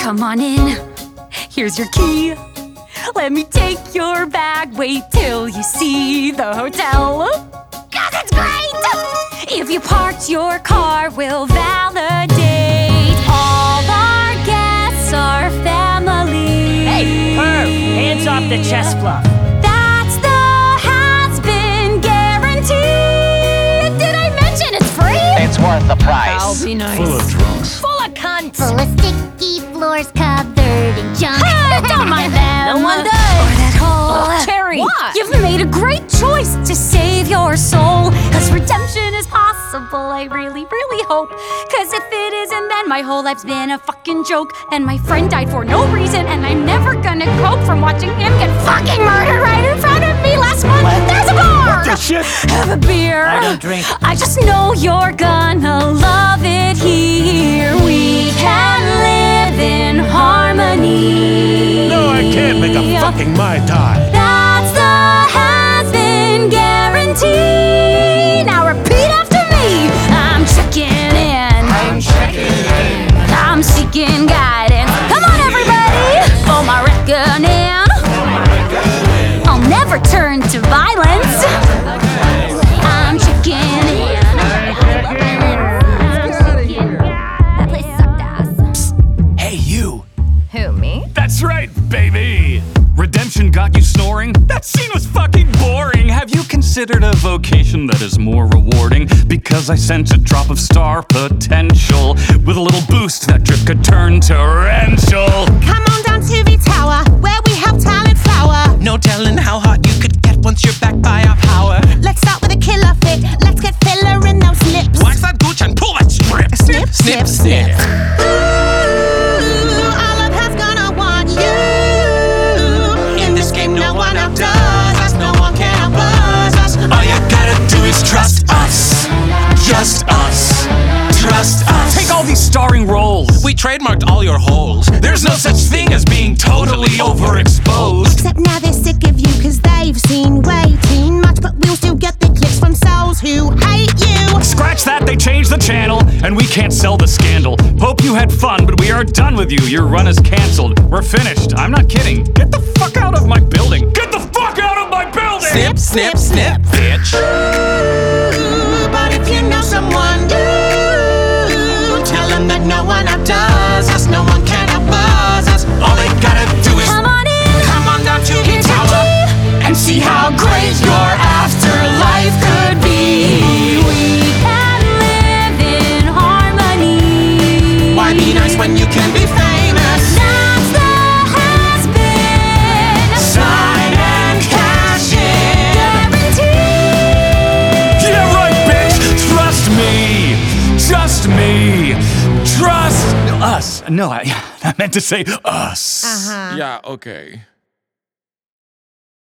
Come on in, here's your key. Let me take your bag, wait till you see the hotel. 'Cause it's great! If you parked your car, we'll validate. All our guests are family. Hey, Perv, hands off the chest fluff. That's the has-been guarantee. Did I mention it's free? It's worth the price. I'll be nice. Full of drunks. Full of cunts. Full of sticky floors covered in junk. Don't mind them. No one does. Or that hole. Cherry. What? You've made a great choice to save your soul. 'Cause redemption is possible, I really, really hope. 'Cause if it isn't, then my whole life's been a fucking joke. And my friend died for no reason, and I'm never gonna cope from watching him get fucking murdered right in front of me last month. There's a bar! The shit! Have a beer. I don't drink. I just know you're gonna love it here. We can live in harmony. No, I can't make a fucking Mai Tai. That's the has-been guarantee. Now repeat after me. I'm checking in. I'm seeking guidance. Come on, everybody. For my reckoning. I'll never turn to violence. I'm checking in. That place sucked ass. Hey, you! Who, me? That's right, baby! Redemption got you snoring? That scene was fucking boring! Have you considered a vocation that is more rewarding? Because I sense a drop of star potential. With a little boost, that drip could turn torrential. Come on down to the tower, where we have talent flower. No telling how hot you could get once you're backed by our power. Let's start with a killer fit. Let's get filler in those lips. Wax that gooch and pull that strip. Snip, snip, snip. Ooh, all of us gonna want you. In this game, no one outdoes us. No one can outbuzz us. All you gotta do is trust us. Just us. Trust us. Take all these starring roles! We trademarked all your holes. There's no such thing as being totally overexposed. Except now they're sick of you, 'cause they've seen way too much. But we'll still get the clicks from souls who hate you. Scratch that, they changed the channel, and we can't sell the scandal. Hope you had fun, but we are done with you. Your run is canceled. We're finished. I'm not kidding. Get the fuck out of my building! Get the fuck out of my building! Snip, snip, snip, bitch. Ooh, but if you know someone, tell them that no one outdoes us. No one can outbuzz us. All they gotta do is Come on in. come on down to the Here's your tower key. and see how great your afterlife could be. We can live in harmony. Why be nice when you can be famous? That's the has-been Sign and cash in. guarantee. Yeah, right, bitch! Trust me! Just me! Trust us! No, I meant to say us. Yeah, okay.